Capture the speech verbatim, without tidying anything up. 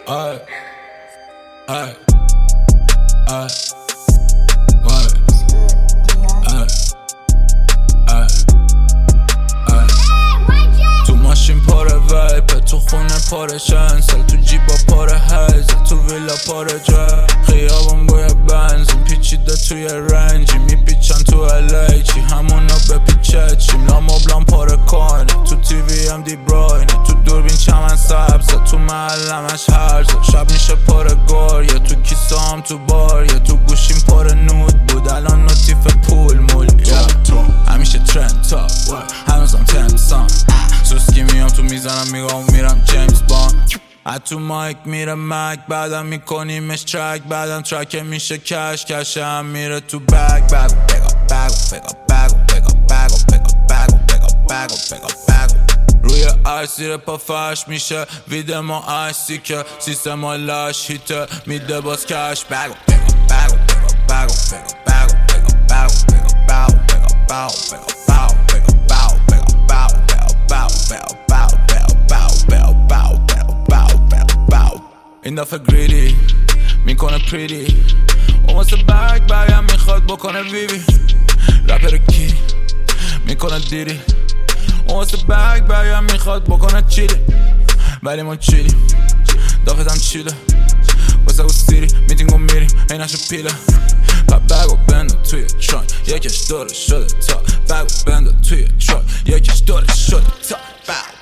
Ay, ay, ay, ay, ay, ay, ay. تو ماشین پاره ویپه، تو خونه پاره شنسل، تو جیبا پاره هیزه، تو ویلا پاره جه، خیابون بوی بنزین پیچیده توی رنجی، میپیچن تو الی چی همونو بپیچه چیم، لامبلان پاره کنه، تو تیوی هم دی براینه، تو دوربین چمن سبزه، تو محلمش هرزه، شب میشه پاره گاریه، تو کیسه هم تو باریه، تو گوشیم پاره نود بود الان نوتیف پول مول همیشه ترند تا هنوزم تنسان سوسکی میام تو میزنم میگم میرم جیمز باند از تو مایک میره مک بعدم میکنیمش ترک بعدم ترک میشه کش کش هم میره تو بگ بگو بگو بگو بگو بگو بگو بگو بگو بگو بگو بگو بگو روی عرصیر پا فرش میشه وید ما عشقی که سیستم ها لش هیته میده باز کش بگو بگو بگو بگو بگو بگو بگو بگو بگو بگو بگو بگو این دفعه گریدی میکنه پریدی اون واسه بگ بگم میخواد بکنه ویوی رپر کی میکنه دیری اون واسه بگ بگم میخواد بکنه چیلی ولی ما چیلی دافتم چیله واسه او سیری میتینگو میریم اینشو پیله و بگو بندو توی تران یکیش داره شده تا بگو بندو توی تران یکیش داره شده تا